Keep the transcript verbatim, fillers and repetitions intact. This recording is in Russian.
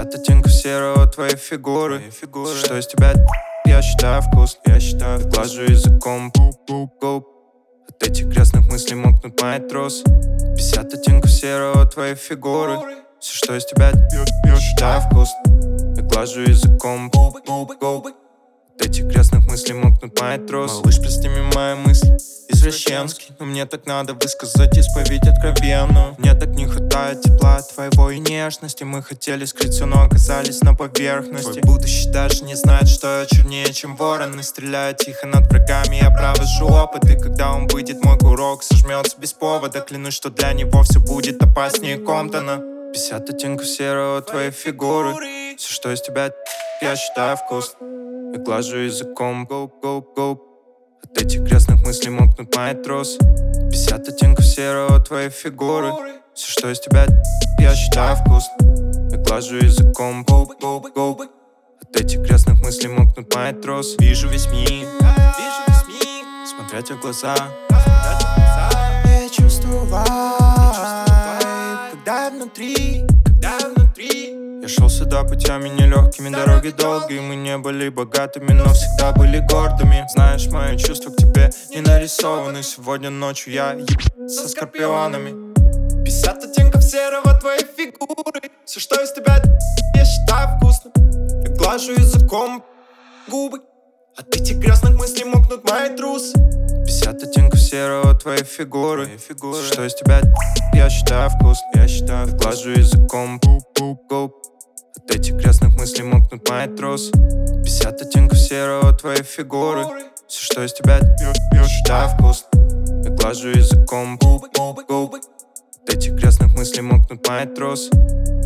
Пятьдесят оттенков серого твоей фигуры, фигуры. Что из тебя я считаю вкусно, я считаю глажу языком губ. От этих грязных мыслей мокнут мои трусы. Пятьдесят оттенков серого твоей фигуры. Все, что из тебя я считаю вкусно. Я глажу языком губы. От этих грязных мыслей мокнут мои трусы. Малыш, прости мне мои мысли извращенский, но мне так надо высказать исповедь откровенную. Мне так не хватает тепла твоего и нежности. Мы хотели скрыть все, но оказались на поверхности. Твой будущий даже не знает, что я чернее, чем ворон. И стреляю тихо над врагами, я провожу опыт. И когда он выйдет, мой курок сожмется без повода. Клянусь, что для него все будет опаснее Комптона. Пятьдесят оттенков серого твоей фигуры. Все, что из тебя я считаю вкусно. Я глажу языком гоп-гоп-гоп. От этих грязных мыслей мокнут мои трусы. Пятьдесят оттенков серого твоей фигуры. Все, что из тебя я считаю вкусно. Я глажу языком гоп-гоп-гоп. От этих грязных мыслей мокнут мои трусы. Вижу весь мир, вижу весь мир, смотря тебе в глаза. Я чувствую вайб, когда я внутри, когда я внутри. Я шел сюда путями нелегкими, дороги долгие. Мы не были богатыми, но всегда были гордыми. Знаешь, мои чувства к тебе не нарисованы. Сегодня ночью я еб со скорпионами. Пятьдесят оттенков серого твоей фигуры. Все, что из тебя я считаю вкусным. Я глажу языком губы. От этих грязных мыслей мокнут мои трусы. Пятьдесят оттенков серого твоей фигуры. Все, что из тебя я считаю вкусным. Я считаю, глажу языком губ. От этих грязных мыслей мокнут мои трусы. Пятьдесят оттенков серого твоей фигуры. Все, что из тебя я считаю вкусно. Я глажу языком губ. От этих грязных мыслей мокнут мои трусы.